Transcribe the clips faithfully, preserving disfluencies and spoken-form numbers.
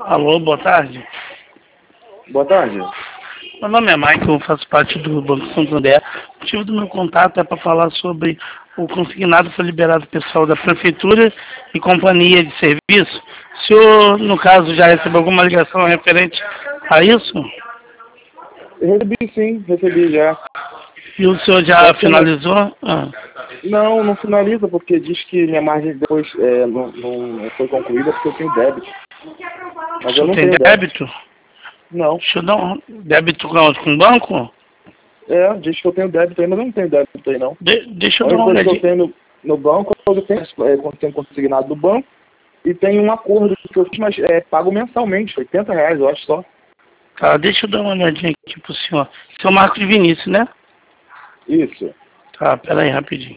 Alô, boa tarde. Boa tarde. Meu nome é Michael, faço parte do Banco Santander. O motivo do meu contato é para falar sobre o consignado que foi liberado pessoal da Prefeitura e Companhia de Serviço. O senhor, no caso, já recebeu alguma ligação referente a isso? Recebi sim, recebi já. E o senhor já Só que finalizou? Ah. Não, não finaliza, porque diz que minha margem depois é, não, não foi concluída porque eu tenho débito. O Mas eu senhor não tem tenho débito. débito? Não. Deixa eu dar um débito com com o banco? É, diz que eu tenho débito aí, mas eu não tenho débito aí não. De, deixa A eu dar única uma coisa que eu olhadinha. tenho no, no banco é quando eu tenho, é, quando eu tenho consignado do banco e tem um acordo que eu fiz, mas é, pago mensalmente, oitenta reais, eu acho só. Tá, deixa eu dar uma olhadinha aqui pro senhor. Seu Marcos de Vinícius, né? Isso. Tá, pera aí rapidinho.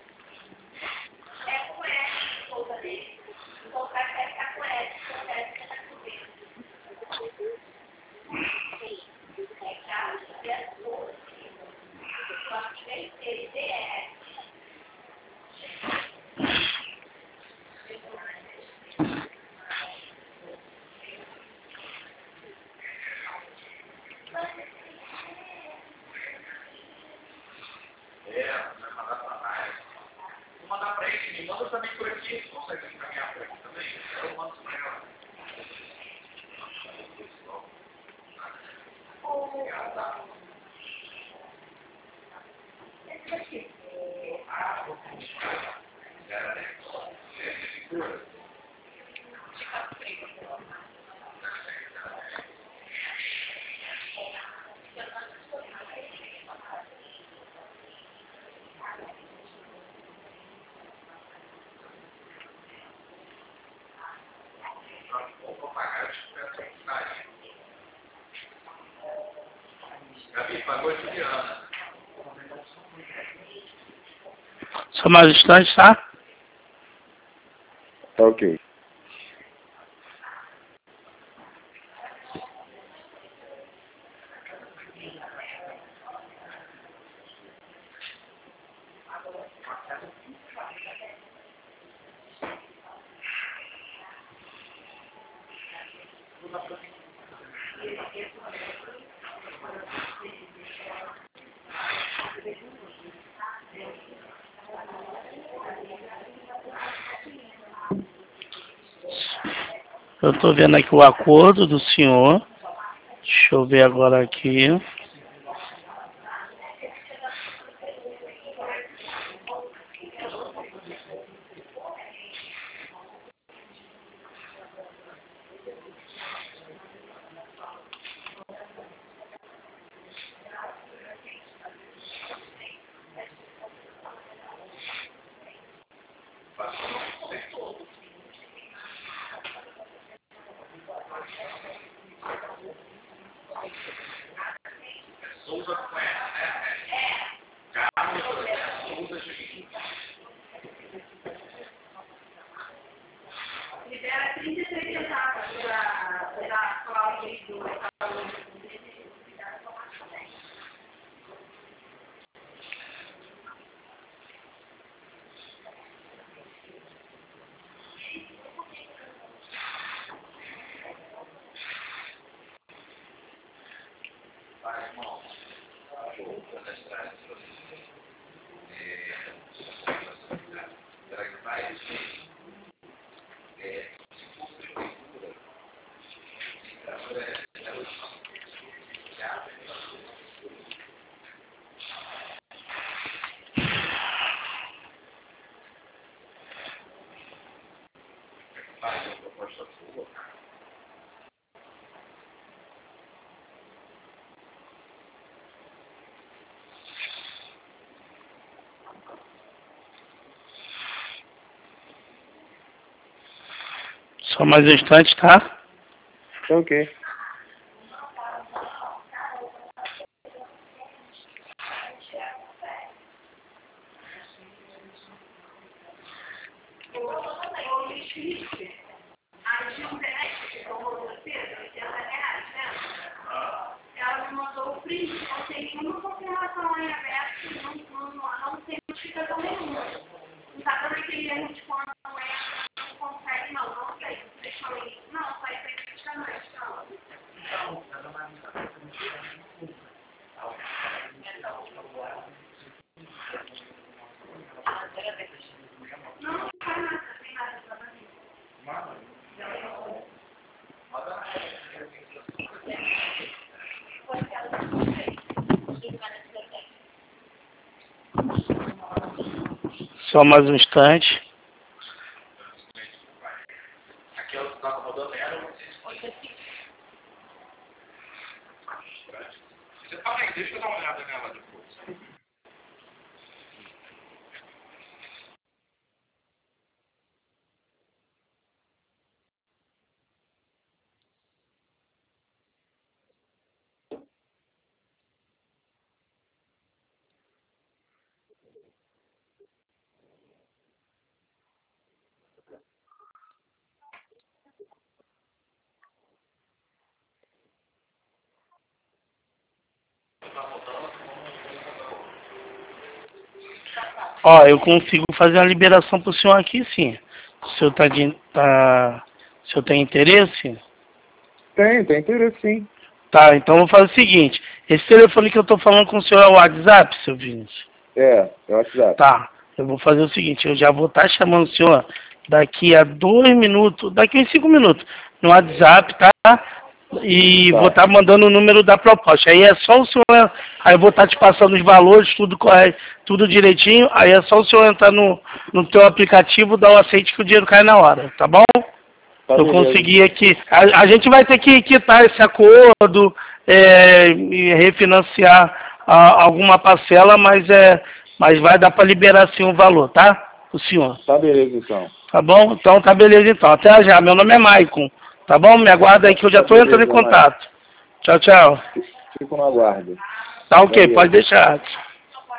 Só mais um instante, tá? Tá ok. Eu tô vendo aqui o acordo do senhor. Deixa eu ver agora aqui. Só mais um instante, tá? Tá ok. Ela me mandou o print, não tem nenhuma confirmação em aberto, não, não, não, não tem notificação nenhuma. Não tá dando aquele erro de quando não é, não consegue, não, não sei. Deixa eu ir. Não, só isso aqui. Só mais um instante. Aqui é o que está rodando ela. Você fala aí, deixa eu dar uma olhada nela depois. Ó, eu consigo fazer a liberação pro senhor aqui, sim. O senhor tá de, tá, o senhor tem interesse? Tem, tem interesse sim. Tá, então eu vou fazer o seguinte. Esse telefone que eu tô falando com o senhor é o WhatsApp, seu Vinícius? É, é o WhatsApp. Tá, eu vou fazer o seguinte, eu já vou estar chamando o senhor daqui a dois minutos, daqui a cinco minutos, no WhatsApp, tá? E Tá. vou estar mandando o número da proposta. Aí é só o senhor, aí eu vou estar te passando os valores, tudo correto, tudo direitinho, aí é só o senhor entrar no, no teu aplicativo, dar o aceite que o dinheiro cai na hora, tá bom? Tá, eu beleza. consegui aqui. A, a gente vai ter que quitar esse acordo, é, e refinanciar a, alguma parcela, mas, é, mas vai dar para liberar sim o valor, tá? O senhor. Tá beleza então. Tá bom? Então tá beleza então. Até já. Meu nome é Maicon. Tá bom? Me aguarda aí que eu já tô Tá entrando em beleza, contato. Tchau, tchau. Fico no aguardo. Tá ok, Valeu. pode deixar.